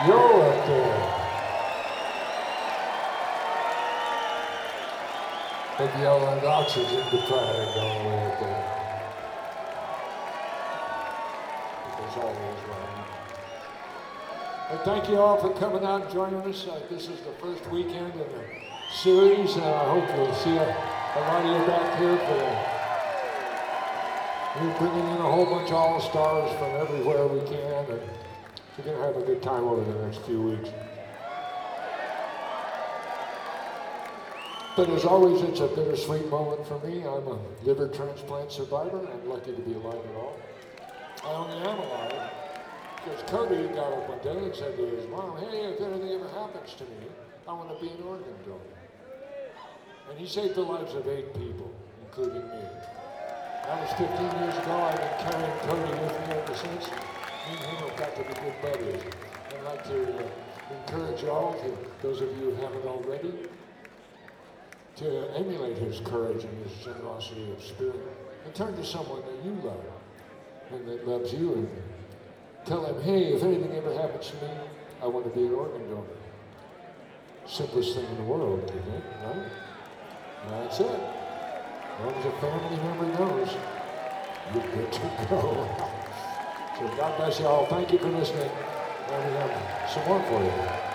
You're up there. But the other oxygen deprived going away up there. There's always one. But thank you all for coming out and joining us. This is the first weekend in the series, and I hope you'll see a lot of you back here for the. We're bringing in a whole bunch of all-stars from everywhere we can, and we're going to have a good time over the next few weeks. But as always, it's a bittersweet moment for me. I'm a liver transplant survivor. I'm lucky to be alive at all. I only am alive because Cody got up one day and said to his mom, "Hey, if anything ever happens to me, I want to be an organ donor." And he saved the lives of 8 people, including me. That was 15 years ago. I've been carrying Cody with me ever since. Me and him have got to be good buddies. I'd like to encourage y'all, those of you who haven't already, to emulate his courage and his generosity of spirit and turn to someone that you love and that loves you and tell him, "Hey, if anything ever happens to me, I want to be an organ donor." Simplest thing in the world, I think, right? That's it. As long as a family member knows, you're good to go. So God bless you all. Thank you for listening. And we have some more for you.